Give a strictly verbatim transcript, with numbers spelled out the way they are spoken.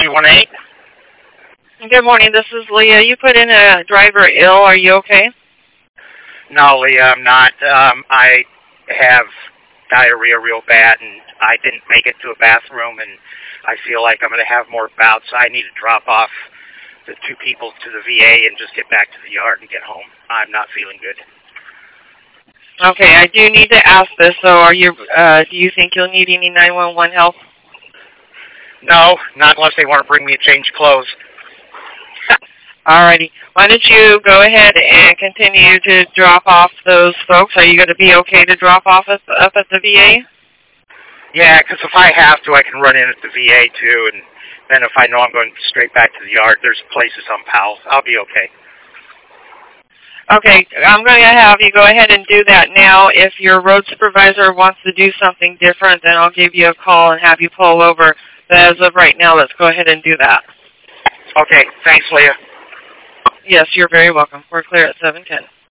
three one eight. Good morning. This is Leah. You put in a driver ill. Are you okay? No, Leah, I'm not. Um, I have diarrhea real bad, and I didn't make it to a bathroom, and I feel like I'm going to have more bouts. I need to drop off the two people to the V A and just get back to the yard and get home. I'm not feeling good. Okay, I do need to ask this. So, are you? Uh, do you think you'll need any nine one one help? No, not unless they want to bring me a change of clothes. Alrighty. Why don't you go ahead and continue to drop off those folks? Are you going to be okay to drop off at, up at the V A? Yeah, because if I have to, I can run in at the V A too, and then if I know I'm going straight back to the yard, there's places on Powell. I'll be okay. Okay, I'm going to have you go ahead and do that now. If your road supervisor wants to do something different, then I'll give you a call and have you pull over. But as of right now, let's go ahead and do that. Okay, thanks, Leah. Yes, you're very welcome. We're clear at seven ten.